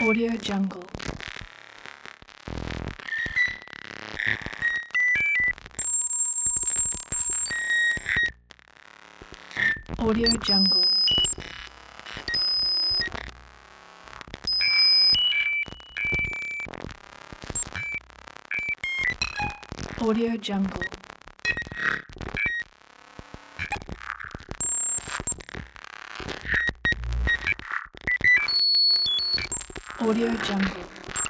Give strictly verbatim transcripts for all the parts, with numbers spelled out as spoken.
Audio Jungle. Audio Jungle. Audio Jungle. Audio Jungle.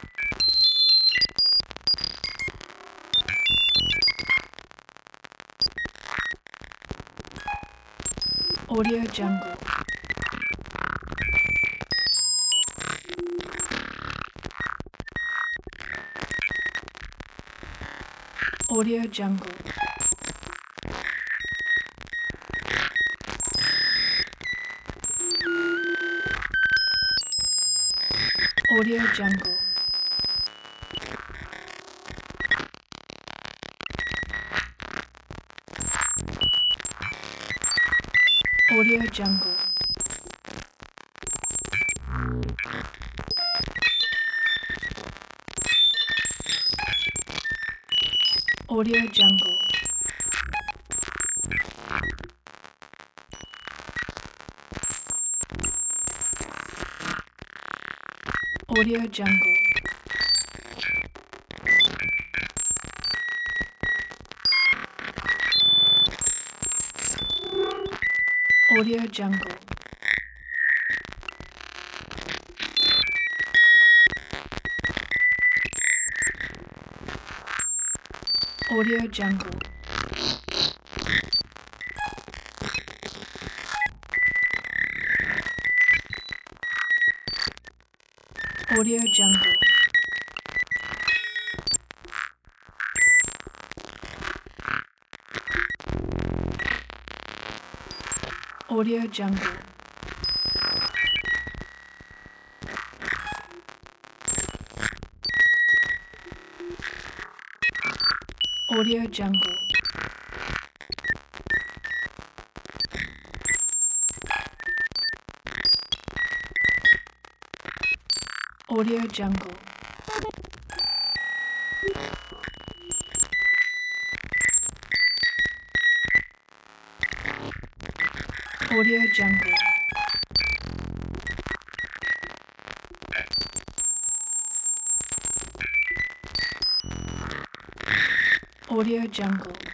Audio Jungle. Audio Jungle. Audio Jungle. Audio Jungle. Audio Jungle. Audio Jungle. Audio Jungle. Audio Jungle. Audio Jungle. Audio Jungle. Audio Jungle. Audio Jungle. Audio Jungle. Audio Jungle.